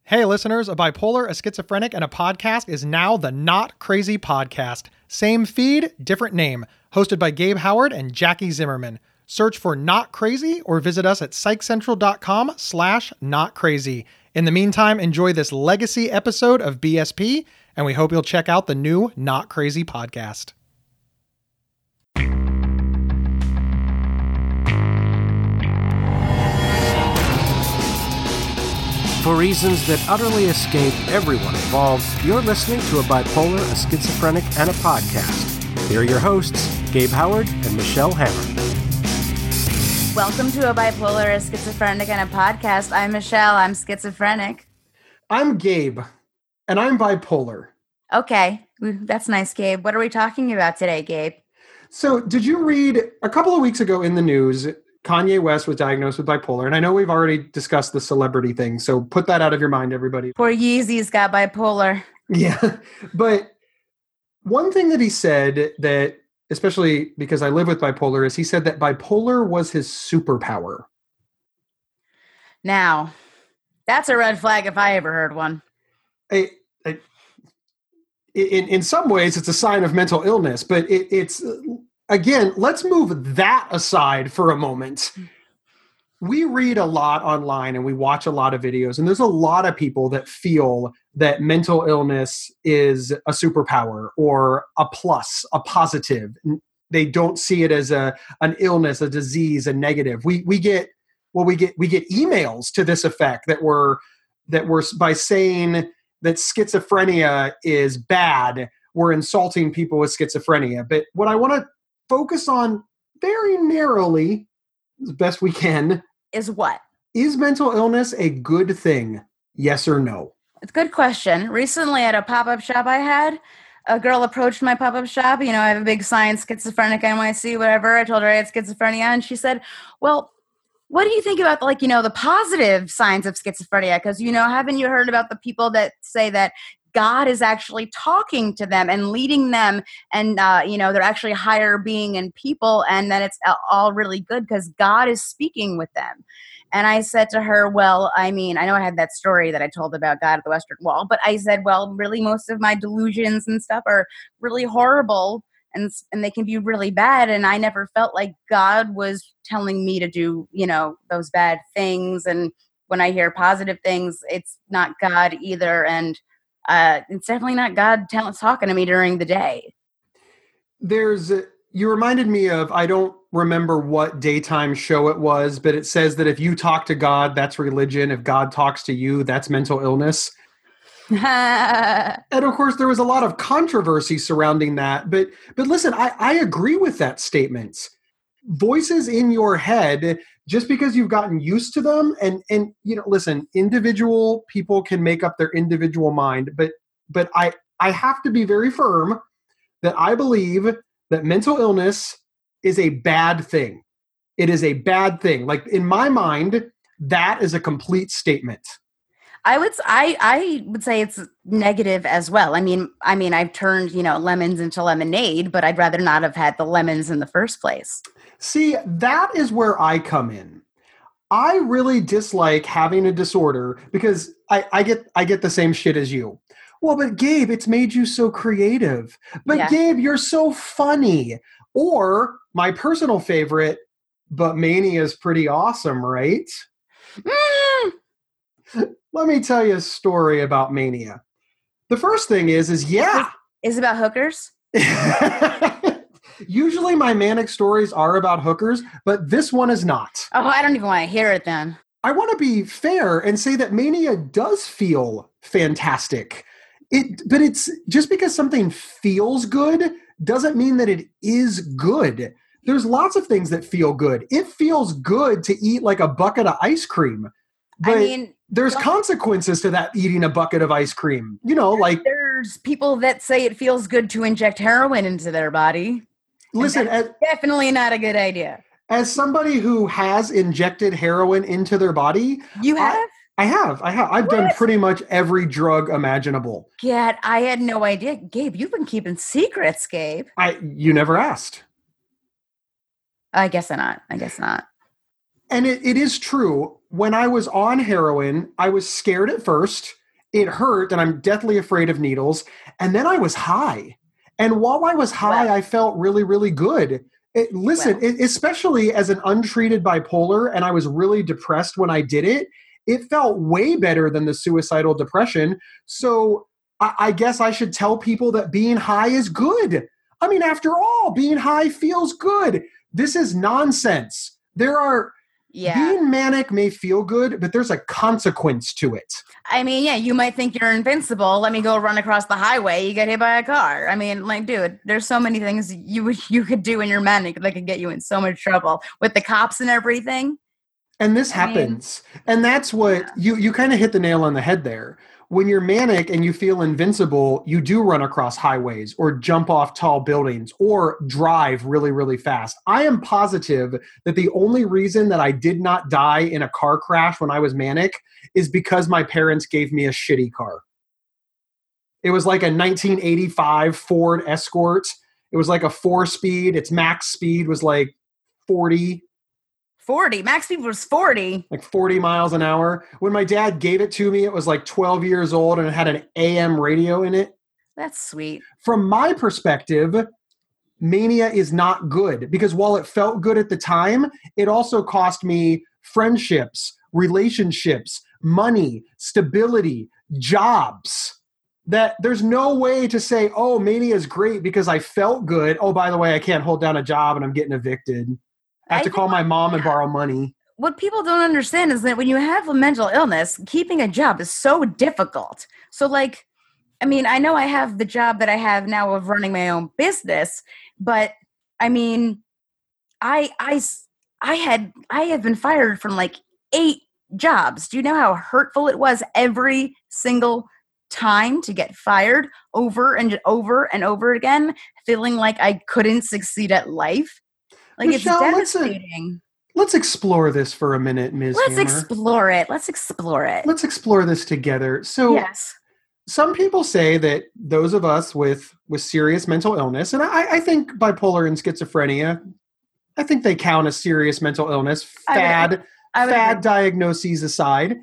Hey listeners, a bipolar, a schizophrenic, and a podcast is now the Not Crazy Podcast. Same feed, different name. Hosted by Gabe Howard and Jackie Zimmerman. Search for Not Crazy or visit us at psychcentral.com/notcrazy. In the meantime, enjoy this legacy episode of BSP, and we hope you'll check out the new Not Crazy Podcast. For reasons that utterly escape everyone involved, you're listening to a bipolar, a schizophrenic, and a podcast. Here are your hosts, Gabe Howard and Michelle Hammer. Welcome to a bipolar, a schizophrenic, and a podcast. I'm Michelle. I'm schizophrenic. I'm Gabe, and I'm bipolar. Okay, that's nice, Gabe. What are we talking about today, Gabe? So, did you read a couple of weeks ago in the news, Kanye West was diagnosed with bipolar, and I know we've already discussed the celebrity thing, so put that out of your mind, everybody. Poor Yeezy's got bipolar. Yeah, but one thing that he said that, especially because I live with bipolar, is he said that bipolar was his superpower. Now, that's a red flag if I ever heard one. In some ways, it's a sign of mental illness, but it's... Again, let's move that aside for a moment. We read a lot online and we watch a lot of videos, and there's a lot of people that feel that mental illness is a superpower or a plus, a positive. They don't see it as an illness, a disease, a negative. We get emails to this effect that we're by saying that schizophrenia is bad, we're insulting people with schizophrenia. But what I want to focus on very narrowly, as best we can, is what? Is mental illness a good thing? Yes or no? It's a good question. Recently at a pop-up shop I had, a girl approached my pop-up shop. You know, I have a big sign, schizophrenic NYC, whatever. I told her I had schizophrenia, and she said, well, what do you think about, the positive signs of schizophrenia? Because, haven't you heard about the people that say that God is actually talking to them and leading them, and they're actually higher being and people, and then it's all really good because God is speaking with them. And I said to her, well, I mean, I know I had that story that I told about God at the Western Wall, but I said, well, really most of my delusions and stuff are really horrible, and they can be really bad, and I never felt like God was telling me to do, those bad things. And when I hear positive things, it's not God either, and it's definitely not God talking to me during the day. You reminded me of, I don't remember what daytime show it was, but it says that if you talk to God, that's religion. If God talks to you, that's mental illness. And of course, there was a lot of controversy surrounding that. But listen, I agree with that statement. Voices in your head, just because you've gotten used to them, and listen, individual people can make up their individual mind, but I have to be very firm that I believe that mental illness is a bad thing. It is a bad thing. Like, in my mind, that is a complete statement. I would say it's negative as well. I mean, I've turned, lemons into lemonade, but I'd rather not have had the lemons in the first place. See, that is where I come in. I really dislike having a disorder because I get the same shit as you. Well, but Gabe, it's made you so creative. But yeah. Gabe, you're so funny. Or my personal favorite, but mania is pretty awesome, right? Let me tell you a story about mania. The first thing is yeah. Is it about hookers? Usually my manic stories are about hookers, but this one is not. Oh, I don't even want to hear it then. I want to be fair and say that mania does feel fantastic. But it's just because something feels good doesn't mean that it is good. There's lots of things that feel good. It feels good to eat like a bucket of ice cream. But there's consequences to that, eating a bucket of ice cream. There's people that say it feels good to inject heroin into their body. Listen, definitely not a good idea. As somebody who has injected heroin into their body, you have? I have. I've done pretty much every drug imaginable. Yeah, I had no idea. Gabe, you've been keeping secrets, Gabe. You never asked. I guess not. And it is true. When I was on heroin, I was scared at first. It hurt, and I'm deathly afraid of needles. And then I was high. And while I was high, I felt really, really good. Especially as an untreated bipolar, and I was really depressed when I did it, it felt way better than the suicidal depression. So I guess I should tell people that being high is good. I mean, after all, being high feels good. This is nonsense. Being manic may feel good, but there's a consequence to it. I mean, yeah, you might think you're invincible. Let me go run across the highway. You get hit by a car. I mean, like, dude, there's so many things you could do when you're manic that could get you in so much trouble with the cops and everything. And this happens. And that's what you kind of hit the nail on the head there. When you're manic and you feel invincible, you do run across highways or jump off tall buildings or drive really, really fast. I am positive that the only reason that I did not die in a car crash when I was manic is because my parents gave me a shitty car. It was like a 1985 Ford Escort. It was like a 4-speed. Its max speed was like 40. 40. Max speed was 40. Like 40 miles an hour. When my dad gave it to me, it was like 12 years old and it had an AM radio in it. That's sweet. From my perspective, mania is not good because while it felt good at the time, it also cost me friendships, relationships, money, stability, jobs. That there's no way to say, oh, mania is great because I felt good. Oh, by the way, I can't hold down a job and I'm getting evicted. I have to call my mom and borrow money. What people don't understand is that when you have a mental illness, keeping a job is so difficult. So, like, I mean, I know I have the job that I have now of running my own business, but I mean, I have been fired from like 8 jobs. Do you know how hurtful it was every single time to get fired over and over and over again, feeling like I couldn't succeed at life? Like, Michelle, it's devastating. Let's explore this for a minute, Ms. Hammer. Let's explore it. Let's explore this together. So yes. Some people say that those of us with serious mental illness, and I think bipolar and schizophrenia, I think they count as serious mental illness, fad diagnoses aside,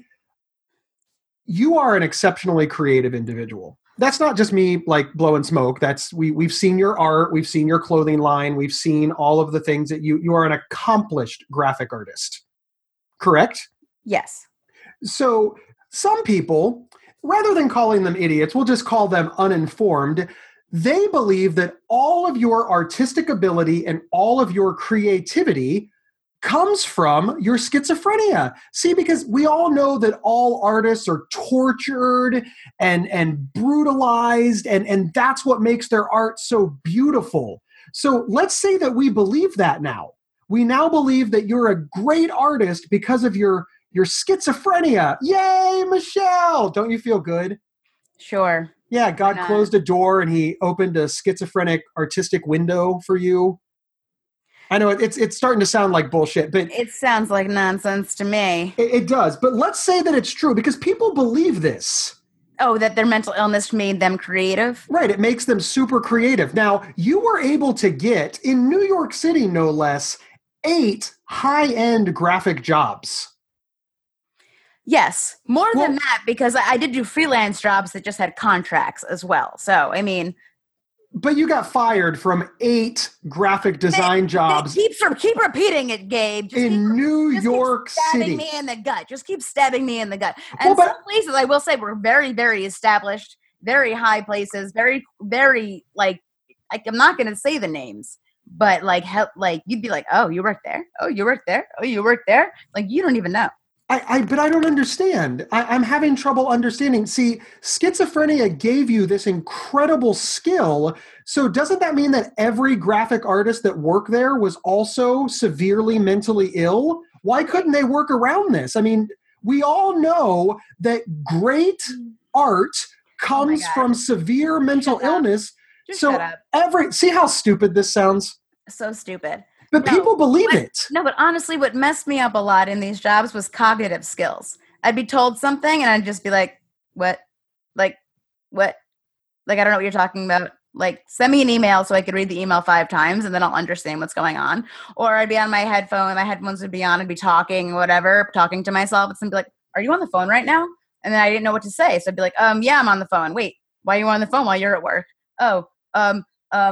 you are an exceptionally creative individual. That's not just me like blowing smoke. That's we've seen your art, we've seen your clothing line, we've seen all of the things that you are an accomplished graphic artist. Correct? Yes. So some people, rather than calling them idiots, we'll just call them uninformed. They believe that all of your artistic ability and all of your creativity comes from your schizophrenia. See, because we all know that all artists are tortured and brutalized, and that's what makes their art so beautiful. So let's say that we believe that now. We now believe that you're a great artist because of your schizophrenia. Yay, Michelle! Don't you feel good? Sure. Yeah, God closed a door and he opened a schizophrenic artistic window for you. I know it's starting to sound like bullshit, but it sounds like nonsense to me. It does. But let's say that it's true because people believe this. Oh, that their mental illness made them creative? Right. It makes them super creative. Now, you were able to get, in New York City, no less, 8 high-end graphic jobs. Yes. More than that, because I did do freelance jobs that just had contracts as well. So, I mean... But you got fired from 8 graphic design jobs. Keep repeating it, Gabe. In New York City. Stabbing me in the gut. Just keep stabbing me in the gut. And some places, I will say, were very, very established, very high places, very, very, like I'm not going to say the names, but like you'd be like, oh, you work there? Oh, you work there? Oh, you work there? Like, you don't even know. But I don't understand. I'm having trouble understanding. See, schizophrenia gave you this incredible skill. So doesn't that mean that every graphic artist that worked there was also severely mentally ill? Why couldn't they work around this? I mean, we all know that great art comes from severe mental illness. Just shut up. See how stupid this sounds? So stupid. But people believe it. No, but honestly, what messed me up a lot in these jobs was cognitive skills. I'd be told something and I'd just be like, what? Like, what? Like, I don't know what you're talking about. Like, send me an email so I could read the email 5 times and then I'll understand what's going on. Or I'd be on my headphones would be on and be talking, whatever, talking to myself. And be like, are you on the phone right now? And then I didn't know what to say. So I'd be like, yeah, I'm on the phone. Wait, why are you on the phone while you're at work? Oh, and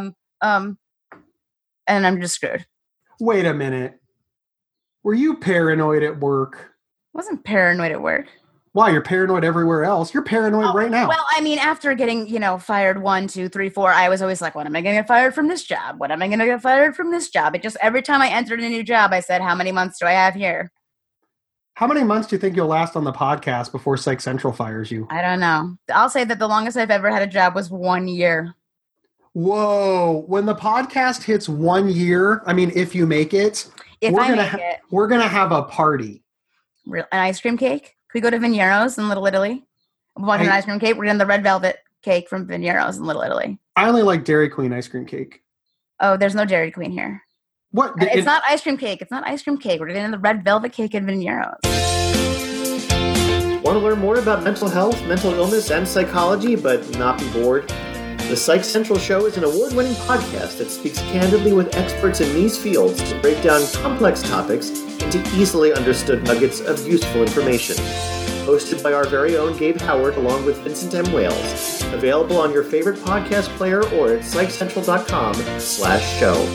I'm just screwed. Wait a minute. Were you paranoid at work? I wasn't paranoid at work. Why? You're paranoid everywhere else. You're paranoid right now. Well, I mean, after getting, fired 1, 2, 3, 4, I was always like, when am I going to get fired from this job? When am I going to get fired from this job? It just, every time I entered a new job, I said, how many months do I have here? How many months do you think you'll last on the podcast before Psych Central fires you? I don't know. I'll say that the longest I've ever had a job was 1 year. Whoa. When the podcast hits 1 year, I mean, if you make it, we're going to have a party. An ice cream cake? Could we go to Vignero's in Little Italy? We want an ice cream cake. We're getting the red velvet cake from Vignero's in Little Italy. I only like Dairy Queen ice cream cake. Oh, there's no Dairy Queen here. What? It's not ice cream cake. It's not ice cream cake. We're getting the red velvet cake at Vignero's. Want to learn more about mental health, mental illness, and psychology, but not be bored? The Psych Central Show is an award-winning podcast that speaks candidly with experts in these fields to break down complex topics into easily understood nuggets of useful information. Hosted by our very own Gabe Howard along with Vincent M. Wales. Available on your favorite podcast player or at psychcentral.com/show.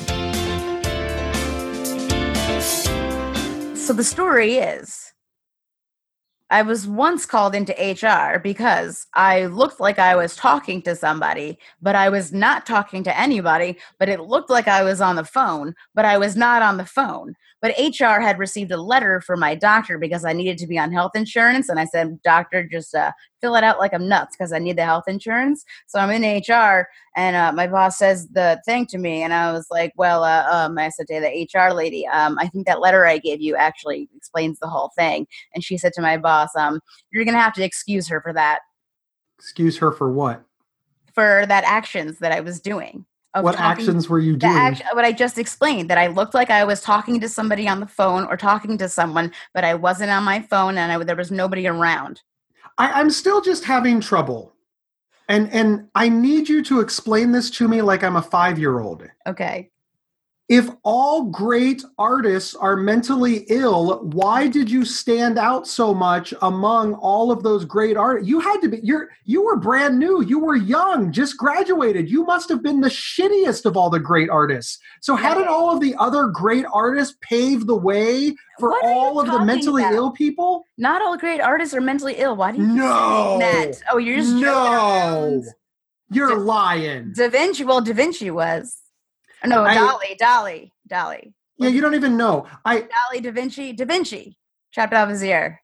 So the story is, I was once called into HR because I looked like I was talking to somebody, but I was not talking to anybody, but it looked like I was on the phone, but I was not on the phone. But HR had received a letter from my doctor because I needed to be on health insurance. And I said, doctor, just fill it out like I'm nuts because I need the health insurance. So I'm in HR and my boss says the thing to me. And I was like, well, I said to the HR lady, I think that letter I gave you actually explains the whole thing. And she said to my boss, you're going to have to excuse her for that. Excuse her for what? For that actions that I was doing. What actions were you doing? What I just explained, that I looked like I was talking to somebody on the phone or talking to someone, but I wasn't on my phone and there was nobody around. I'm still just having trouble. And I need you to explain this to me like I'm a 5-year-old. Okay. If all great artists are mentally ill, why did you stand out so much among all of those great artists? You had to be, you were brand new. You were young, just graduated. You must have been the shittiest of all the great artists. So how did all of the other great artists pave the way for all of the mentally ill people? Not all great artists are mentally ill. Why do you keep saying that? Oh, you're just no. You're lying. Da Vinci was. No, Dolly. Yeah, you don't even know. Dolly, Da Vinci, chopped off his ear.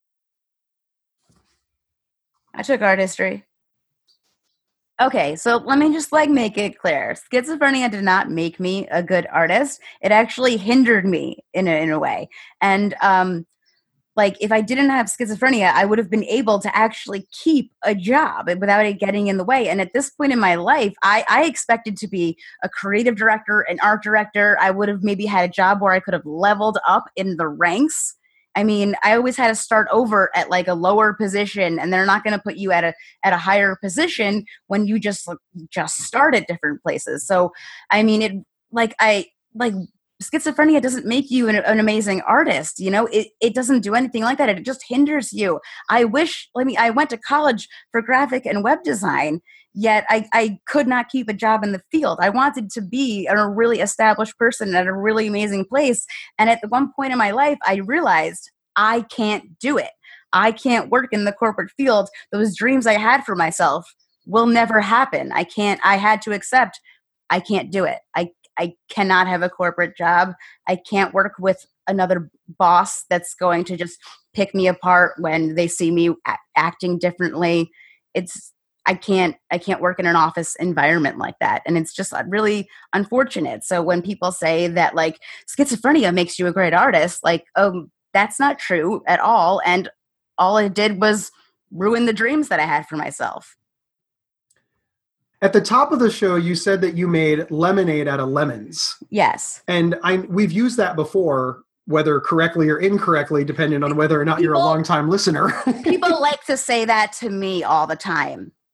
I took art history. Okay, so let me just make it clear. Schizophrenia did not make me a good artist. It actually hindered me in a way. And if I didn't have schizophrenia, I would have been able to actually keep a job without it getting in the way. And at this point in my life, I expected to be a creative director, an art director. I would have maybe had a job where I could have leveled up in the ranks. I mean, I always had to start over at a lower position, and they're not going to put you at a higher position when you just start at different places. So, I mean, schizophrenia doesn't make you an amazing artist. It doesn't do anything like that. It just hinders you. I went to college for graphic and web design, yet I could not keep a job in the field. I wanted to be a really established person at a really amazing place. And at one point in my life, I realized I can't do it. I can't work in the corporate field. Those dreams I had for myself will never happen. I had to accept I can't do it. I cannot have a corporate job. I can't work with another boss that's going to just pick me apart when they see me acting differently. I can't work in an office environment like that. And it's just really unfortunate. So when people say that schizophrenia makes you a great artist, that's not true at all. And all it did was ruin the dreams that I had for myself. At the top of the show, you said that you made lemonade out of lemons. Yes. And we've used that before, whether correctly or incorrectly, depending on whether or not you're a longtime listener. People like to say that to me all the time.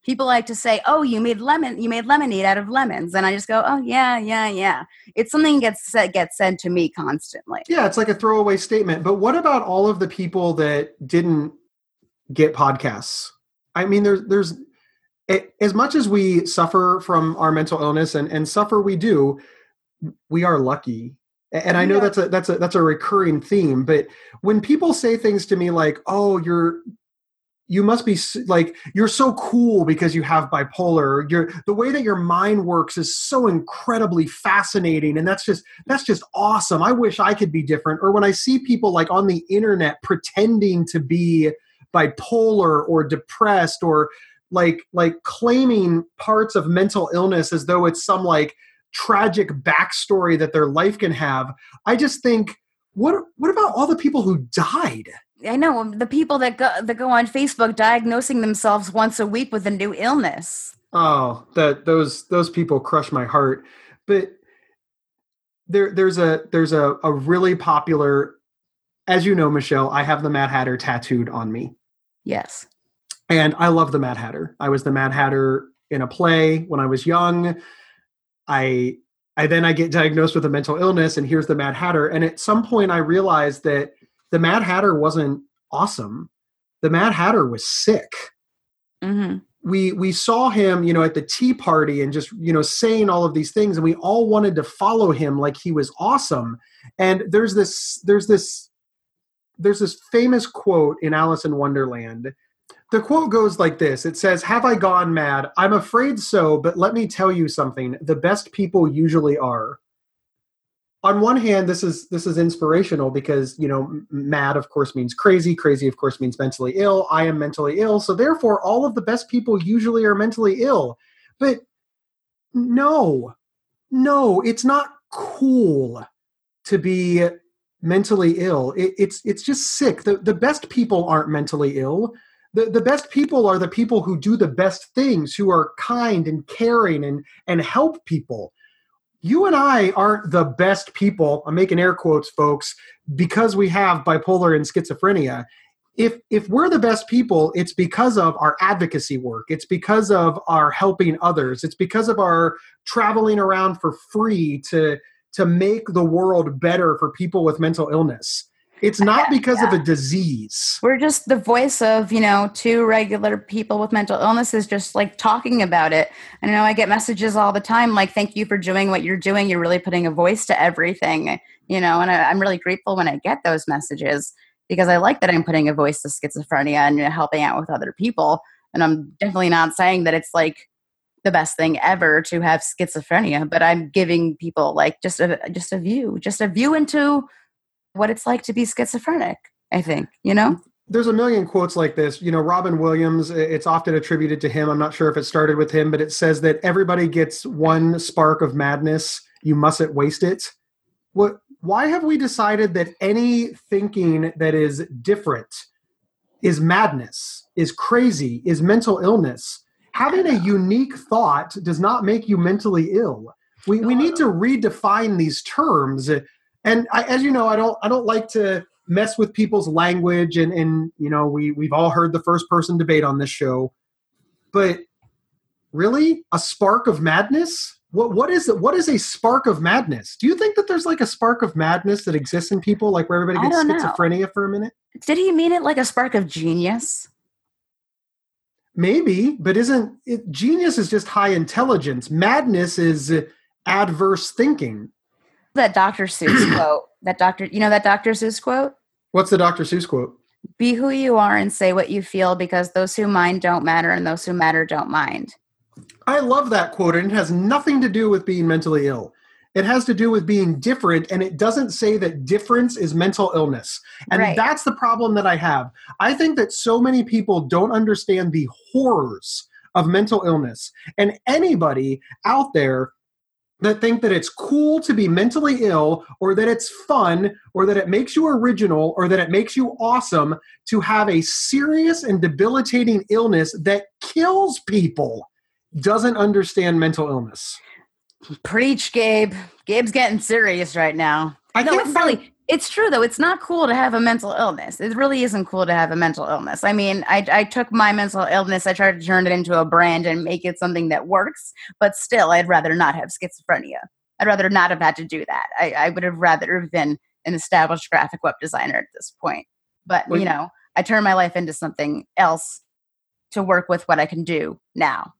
People like to say, "Oh, you made lemonade out of lemons," and I just go, "Oh, yeah." It's something that gets said to me constantly. Yeah, it's like a throwaway statement. But what about all of the people that didn't get podcasts? I mean, there's as much as we suffer from our mental illness, and suffer we do, we are lucky. And I know that's a recurring theme. But when people say things to me like, "Oh, you must be like, you're so cool because you have bipolar. The way that your mind works is so incredibly fascinating. And that's just awesome. I wish I could be different." Or when I see people like on the internet pretending to be bipolar or depressed, or like claiming parts of mental illness as though it's some like tragic backstory that their life can have. I just think, what about all the people who died? I know the people that go on Facebook diagnosing themselves once a week with a new illness. Oh, those people crush my heart. But there's a really popular, as you know, Michelle, I have the Mad Hatter tattooed on me. Yes. And I love the Mad Hatter. I was the Mad Hatter in a play when I was young. I get diagnosed with a mental illness, and here's the Mad Hatter. And at some point I realized that the Mad Hatter wasn't awesome. The Mad Hatter was sick. Mm-hmm. We saw him, at the Tea Party and just, saying all of these things, and we all wanted to follow him like he was awesome. And there's this famous quote in Alice in Wonderland. The quote goes like this. It says, "Have I gone mad? I'm afraid so, but let me tell you something. The best people usually are." On one hand, this is inspirational because, mad, of course, means crazy. Crazy, of course, means mentally ill. I am mentally ill. So therefore, all of the best people usually are mentally ill. But no, it's not cool to be mentally ill. It's just sick. The best people aren't mentally ill. The best people are the people who do the best things, who are kind and caring and help people. You and I aren't the best people, I'm making air quotes, folks, because we have bipolar and schizophrenia. If we're the best people, it's because of our advocacy work. It's because of our helping others. It's because of our traveling around for free to make the world better for people with mental illness. It's not because of a disease. We're just the voice of, two regular people with mental illnesses, just like talking about it. And I get messages all the time, like, "Thank you for doing what you're doing. You're really putting a voice to everything," and I'm really grateful when I get those messages, because I like that I'm putting a voice to schizophrenia and helping out with other people. And I'm definitely not saying that it's like the best thing ever to have schizophrenia, but I'm giving people like just a view into what it's like to be schizophrenic, I think, There's a million quotes like this. Robin Williams, it's often attributed to him. I'm not sure if it started with him, but it says that everybody gets one spark of madness. You mustn't waste it. Why have we decided that any thinking that is different is madness, is crazy, is mental illness? Having a unique thought does not make you mentally ill. We need to redefine these terms. And as you know, I don't like to mess with people's language, and we've all heard the first person debate on this show. But really, a spark of madness? What is it? What is a spark of madness? Do you think that there's like a spark of madness that exists in people, like where everybody gets schizophrenia for a minute? Did he mean it like a spark of genius? Maybe, but genius is just high intelligence. Madness is adverse thinking. That Dr. Seuss quote, that Dr. Seuss quote? What's the Dr. Seuss quote? "Be who you are and say what you feel, because those who mind don't matter and those who matter don't mind." I love that quote, and it has nothing to do with being mentally ill. It has to do with being different, and it doesn't say that difference is mental illness. And right. That's the problem that I have. I think that so many people don't understand the horrors of mental illness. And anybody out there that think that it's cool to be mentally ill, or that it's fun, or that it makes you original, or that it makes you awesome to have a serious and debilitating illness that kills people, doesn't understand mental illness. Preach, Gabe. Gabe's getting serious right now. It's true, though. It's not cool to have a mental illness. It really isn't cool to have a mental illness. I mean, I took my mental illness, I tried to turn it into a brand and make it something that works, but still, I'd rather not have schizophrenia. I'd rather not have had to do that. I would have rather have been an established graphic web designer at this point. But, I turned my life into something else to work with what I can do now.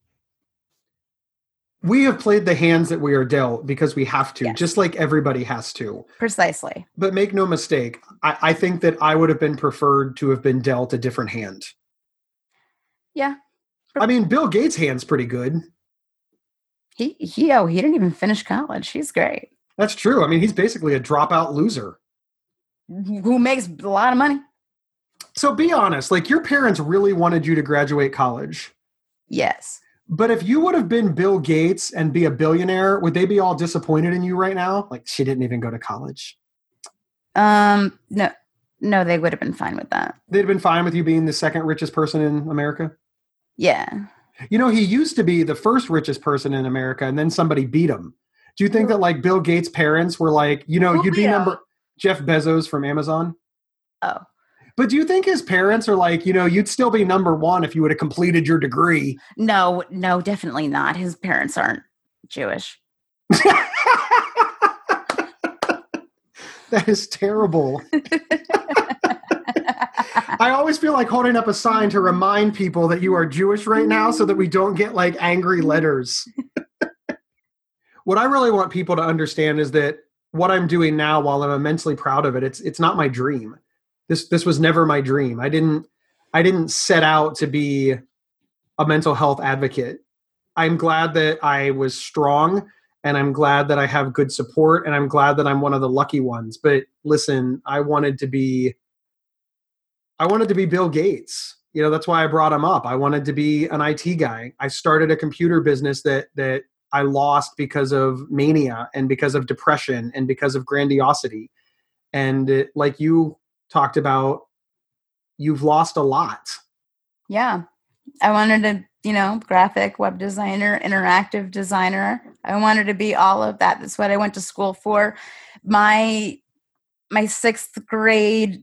We have played the hands that we are dealt because we have to, Yes. just like everybody has to. Precisely. But make no mistake, I think that I would have been preferred to have been dealt a different hand. Yeah. I mean, Bill Gates' hand's pretty good. He didn't even finish college. He's great. That's true. I mean, he's basically a dropout loser. Who makes a lot of money. So be honest, like your parents really wanted you to graduate college. Yes. But if you would have been Bill Gates and be a billionaire, would they be all disappointed in you right now? Like, she didn't even go to college. No, they would have been fine with that. They'd have been fine with you being the second richest person in America? Yeah. You know, he used to be the first richest person in America, and then somebody beat him. Do you think that, like, Bill Gates' parents were like, you'd be number Jeff Bezos from Amazon? Oh. But do you think his parents are like, you'd still be number one if you would have completed your degree? No, definitely not. His parents aren't Jewish. That is terrible. I always feel like holding up a sign to remind people that you are Jewish right now so that we don't get like angry letters. What I really want people to understand is that what I'm doing now, while I'm immensely proud of it, it's not my dream. This was never my dream. I didn't set out to be a mental health advocate. I'm glad that I was strong, and I'm glad that I have good support, and I'm glad that I'm one of the lucky ones. But listen, I wanted to be Bill Gates. That's why I brought him up. I wanted to be an IT guy. I started a computer business that I lost because of mania and because of depression and because of grandiosity. And like you talked about, you've lost a lot. Yeah. I wanted to, graphic web designer, interactive designer. I wanted to be all of that. That's what I went to school for. My 6th grade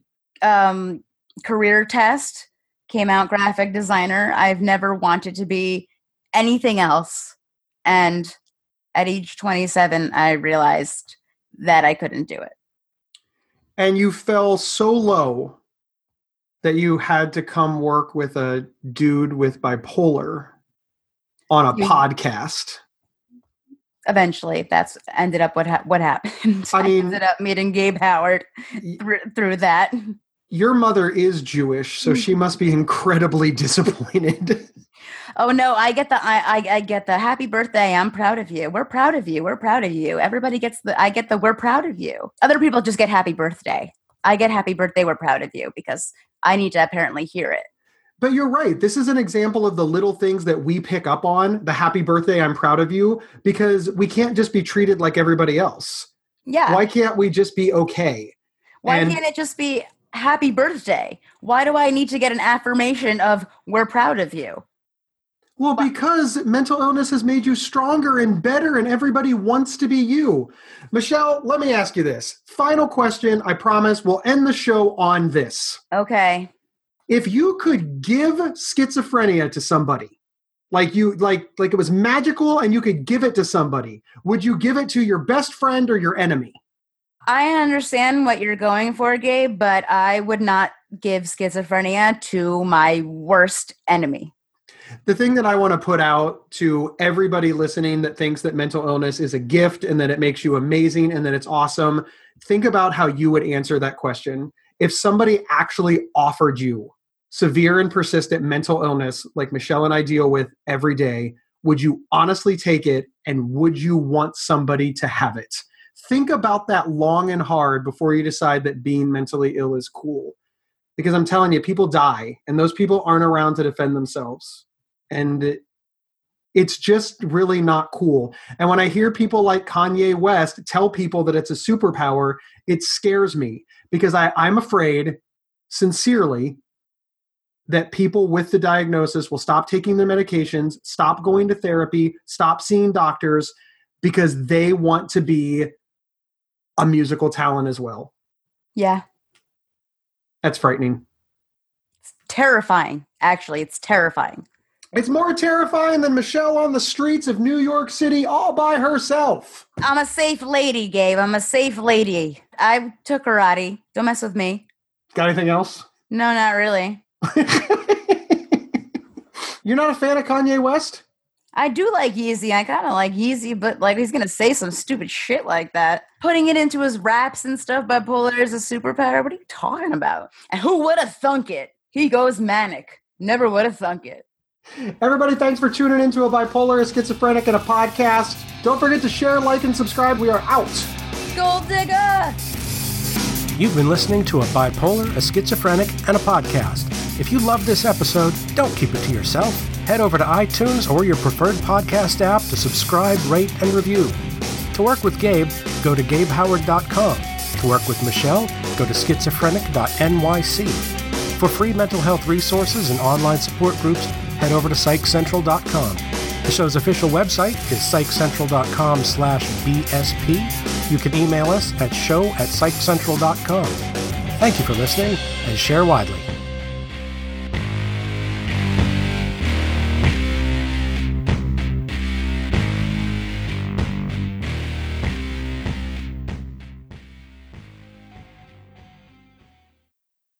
career test came out graphic designer. I've never wanted to be anything else. And at age 27, I realized that I couldn't do it. And you fell so low that you had to come work with a dude with bipolar on a podcast. Eventually, that's ended up what happened. I ended up meeting Gabe Howard through that. Your mother is Jewish, so she must be incredibly disappointed. Oh no, I get the happy birthday. I'm proud of you. We're proud of you. We're proud of you. Everybody gets I get the we're proud of you. Other people just get happy birthday. I get happy birthday. We're proud of you because I need to apparently hear it. But you're right. This is an example of the little things that we pick up on, the happy birthday, I'm proud of you, because we can't just be treated like everybody else. Yeah. Why can't we just be okay? Why can't it just be happy birthday? Why do I need to get an affirmation of we're proud of you? Well, because mental illness has made you stronger and better, and everybody wants to be you. Michelle, let me ask you this. Final question. I promise we'll end the show on this. Okay. If you could give schizophrenia to somebody, like it was magical and you could give it to somebody, would you give it to your best friend or your enemy? I understand what you're going for, Gabe, but I would not give schizophrenia to my worst enemy. The thing that I want to put out to everybody listening that thinks that mental illness is a gift and that it makes you amazing and that it's awesome, think about how you would answer that question. If somebody actually offered you severe and persistent mental illness like Michelle and I deal with every day, would you honestly take it, and would you want somebody to have it? Think about that long and hard before you decide that being mentally ill is cool. Because I'm telling you, people die, and those people aren't around to defend themselves. And it's just really not cool. And when I hear people like Kanye West tell people that it's a superpower, it scares me, because I'm afraid, sincerely, that people with the diagnosis will stop taking their medications, stop going to therapy, stop seeing doctors, because they want to be a musical talent as well. Yeah. That's frightening. It's terrifying. Actually, it's terrifying. It's more terrifying than Michelle on the streets of New York City all by herself. I'm a safe lady, Gabe. I'm a safe lady. I took karate. Don't mess with me. Got anything else? No, not really. You're not a fan of Kanye West? I do like Yeezy. I kind of like Yeezy, but like he's going to say some stupid shit like that. Putting it into his raps and stuff, bipolar is a superpower. What are you talking about? And who would have thunk it? He goes manic. Never would have thunk it. Everybody, thanks for tuning into A Bipolar, a Schizophrenic, and a Podcast. Don't forget to share, like, and subscribe. We are out. Gold digger! You've been listening to A Bipolar, a Schizophrenic, and a Podcast. If you love this episode, don't keep it to yourself. Head over to iTunes or your preferred podcast app to subscribe, rate, and review. To work with Gabe, go to GabeHoward.com. To work with Michelle, go to schizophrenic.nyc. For free mental health resources and online support groups, head over to PsychCentral.com. The show's official website is PsychCentral.com/BSP. You can email us at show@PsychCentral.com. Thank you for listening, and share widely.